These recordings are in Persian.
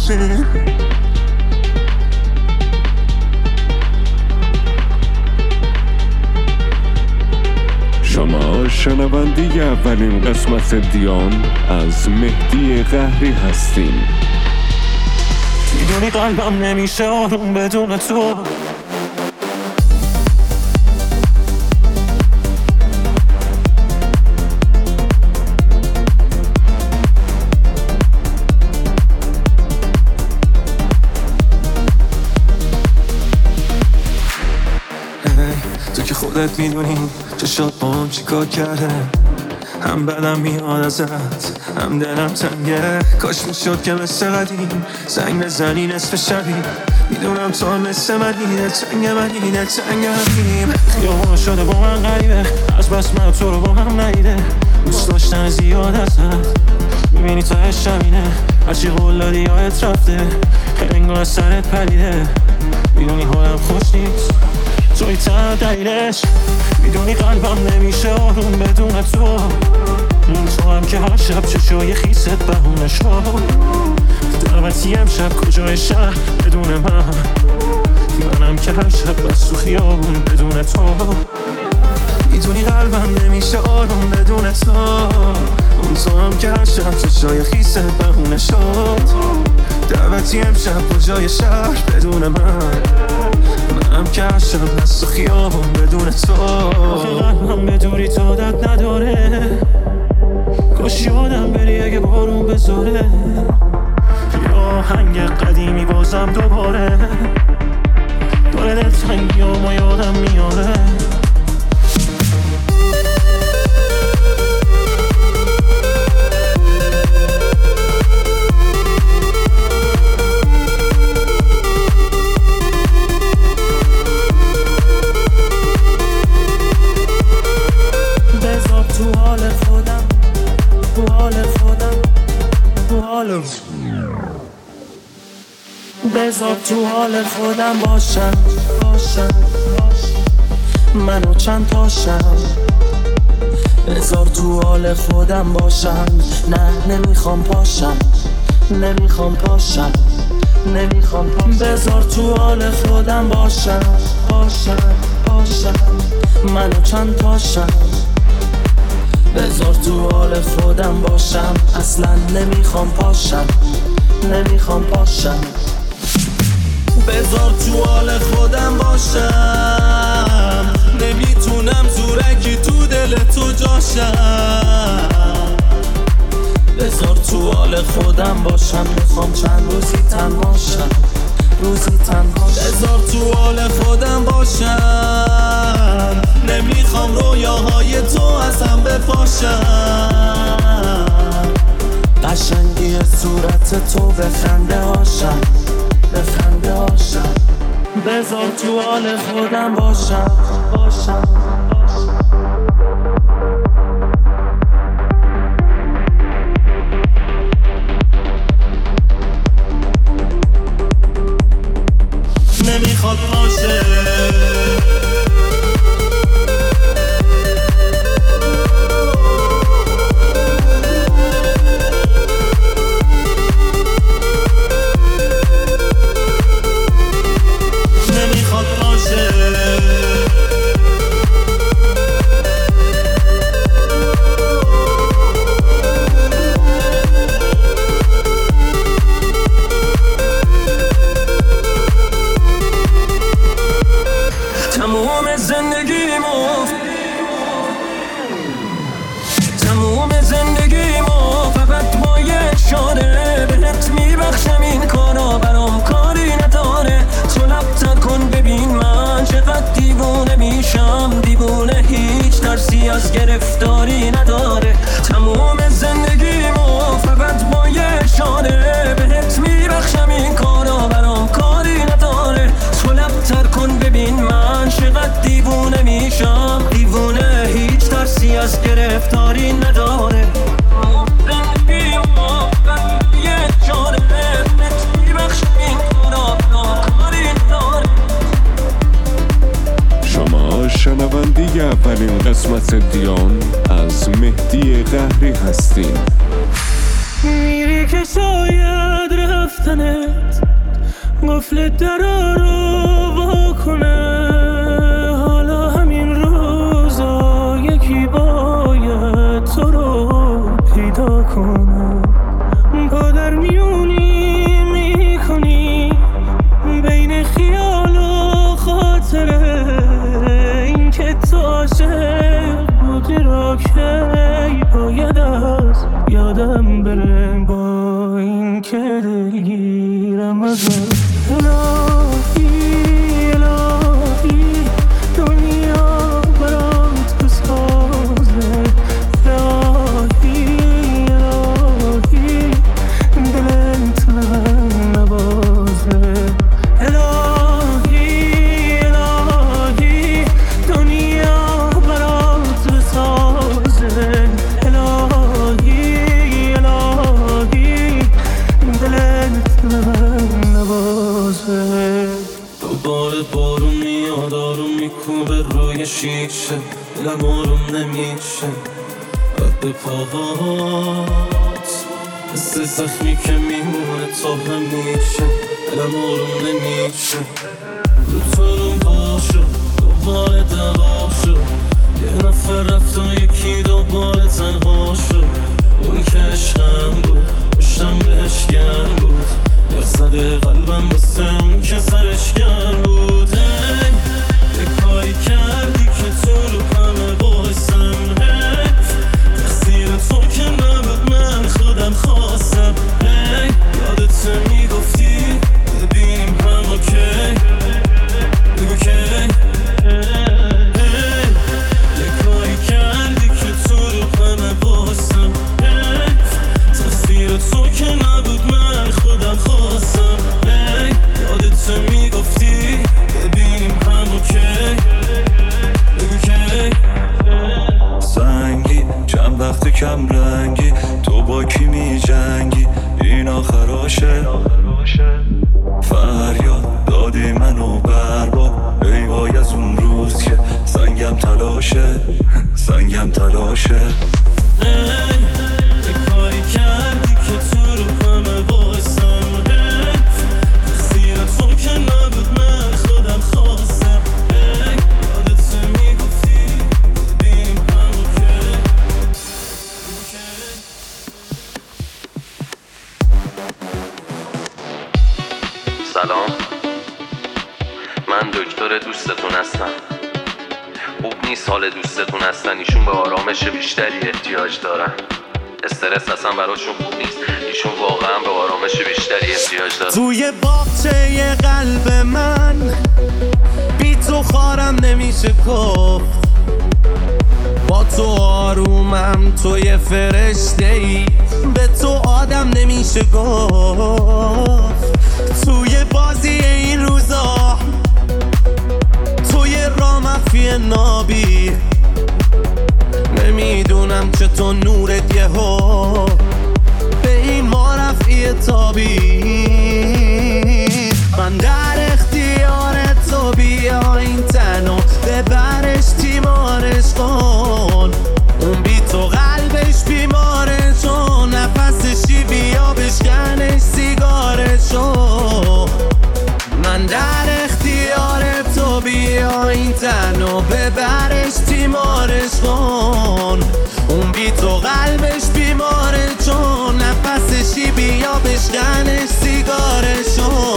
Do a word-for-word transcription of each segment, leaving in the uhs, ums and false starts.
باشیم. شما شنونده اولین قسمت دیان از مهدی قهری هستین. میدونی قلبم نمیشه آروم بدون تو. تو که خودت میدونی چشات با هم چی کار کرده، هم بدم میاد ازت هم دلم تنگه. کاش میشد که مثل قدیم زنگ بزنی نصف شبی. میدونم تو هم مثل منی، تنگ منی تنگم. خیابون شده با من غریبه، از بس من تو رو با هم ندیده. دوست داشتن زیاد ازت میبینی تا هشمینه، هرچی قول دادی یادت رفته، انگار از سرت پریده. میدونی حالم خوش نیست توی تا دلیلش. میدونی قلبم نمیشه آروم بدون تو. اون تو هم که هر شب چشای خیست بهونه شد. دعوتی امشب کجای شهر بدون من، منم که هر شب بس تو خیابون بدون تو. میدونی قلبم نمیشه آروم بدون تو. اون تو هم که هر شب چشای خیست بهونه شد. دعوتی امشب کجای شهر بدون من، منم که هر شب بس تو خیابون بدون تو. آخه قلبم به دوری تو داد نداره، کاش یادم بری اگه بارون بذاره. یا آهنگ قدیمی بازم دوباره داره دلتنگی و ما یادم میاره. بذار تو حال خودم، تو حال خودم، تو حال بذار تو حال خودم باشم، باشم، باشم. منو چند تاشم. بذار تو حال خودم باشم. نه نمیخوام پاشم، نمیخوام پاشم، نمیخوام پاشم. بذار تو حال خودم باشم، باشم، باشم. منو چند تاشم. بذار تو حال خودم باشم. اصلا نمیخوام پاشم، نمیخوام پاشم. بذار تو حال خودم باشم. نمیتونم زورکی تو دل تو جاشم. بذار تو حال خودم باشم. میخوام چند روزی تنهاشم، روزی تنهاشم. بذار تو حال خودم باشم. نمیخوام رویاهای تو از هم بپاشم. قشنگی صورت تو به خنده هاشم، به خنده هاشم. بذار تو حال خودم باشم، باشم. نمیخواد باشه. تموم زندگیمو تموم زندگیمو فقط با یه اشاره بهت میبخشم. این کارا برام کاری نداره. تو لب کن ببین من چقدر دیوونه میشم. دیوونه هیچ ترسی از گرفتاری نداره. تموم زندگیمو فقط با یه اشاره بهت میبخشم. این کارا برام کاری نداره. تو لب کن ببین من چقدر دیوونه میشم. دیوونه هیچ ترسی از گرفتاری نداره. شما شنونده اولین قسمت دیان از مهدی قهری هستین. میری که شاید رفتنت قفل درا رو واکنه. حالا همین روزا یکی باید تو رو پیدا کنه. پا در میونی میکنی بین خیال و خاطره. این که تو عاشق بودی را کی باید از یادم بره. با این که دلگیرم ازم. الهی الهی دنیا برات بسازه. الهی الهی دلت من نبازه. الهی الهی دنیا برات بسازه. الهی الهی دلت من نبازه. دوباره بارون میاد آروم میکوبه روی شیشه. دلم آروم نمیشه رد پاهات مثل زخمی که میمونه تا همیشه. دلم آروم نمیشه رو تو رو باشو دوباره دوا شد. یه نفر رفت و یکی دوباره تنها شد. اون که عشقم بود پشتم بهش گرم بود. درصد قلبم بسه اون که سرش گرم بود. یه کاری کردی که تو رو همه باعثم حیف. تقصیر تو که نبود من خودم خواستم. یادت میگفتی ببینیم هم اوکی. بگو که یه کاری کردی که تو رو همه باعثم حیف. تقصیر تو که نبود من خودم خواستم. یادت میگفتی ببینیم هم اوکی. بگو که سنگی چند وقت کم رنگی تو با کی می جنگی. این آخراشه فریاد دادی منو برباد. ای وای از اون روز که سنگم تلاشه سنگم تلاشه. یه کاری کردی که تو رو همه باعثم حیف. تقصیر تو که نبود من خودم خواستم. یادت میگفتی ببینیم هم اوکی. سلام، من دکتر دوستتون هستم. خوب نیست حال دوستتون هستن. ایشون به آرامش بیشتری احتیاج دارن. استرس اصلا براشون خوب نیست. ایشون واقعا به آرامش بیشتری احتیاج دارن. توی باغچه قلب من بی تو خارم نمیشه گفت. با تو آرومم توی فرشته ای. به تو آدم نمیشه گفت. توی بازی این روزا توی راه مخفی نابی. نمیدونم چطور نورت یهو به این ما رفعی تابی. من در اختیار تو بیا این تنو ببرش تیمارش کن. اون بی تو قلبش بیماره چون نفسشی بیا بشکنش سیگارشو. من در اختیار تو بیا این تنو ببرش تیمارش کن. اون بی تو قلبش بیماره چون نفسشی بیا بشکنش سیگارشو.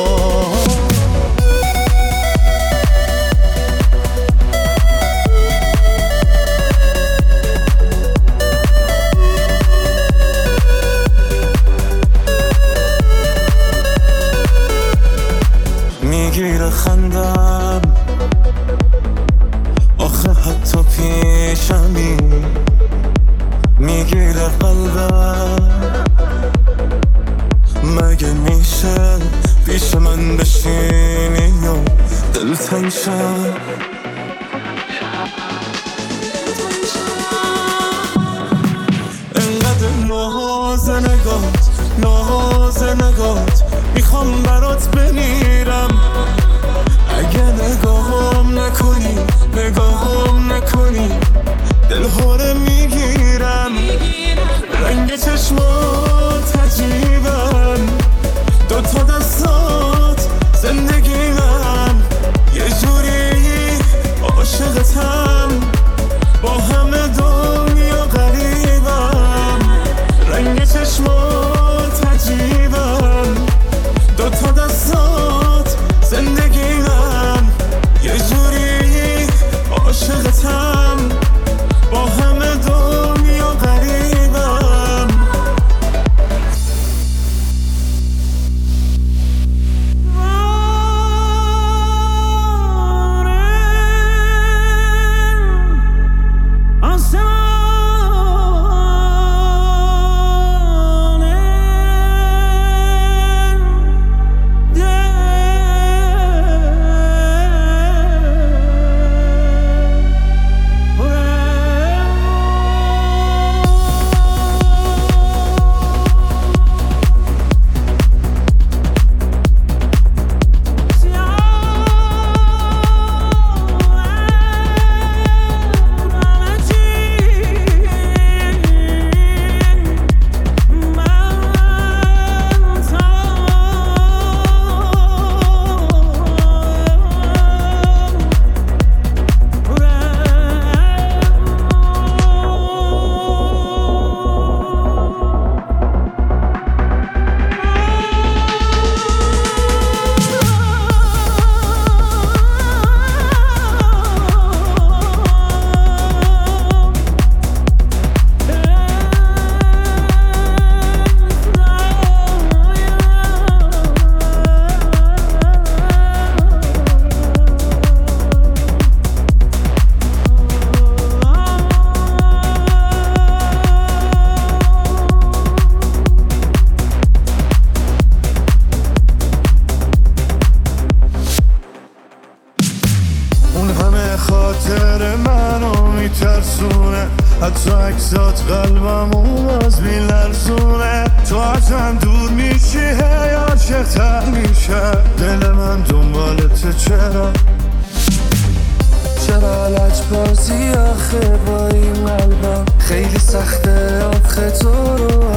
میگیره خندم آخه حتی پیشمی. میگیره قلبم مگه میشه پیش من بشینی و دل تنگ شم. انقدر ناز نگات ناز نگات میخوام برات بمیرم. اگه نگاهم نکنی نگاهم نکنی دل هاره میگیرم. رنگ چشمات قلبمون از میلرزونه. تو ازم دور میشی هی عاشق‌تر میشه دل من دنبالت. چرا چرا لجبازی آخه با این قلبم؟ خیلی سخته آخه تو رو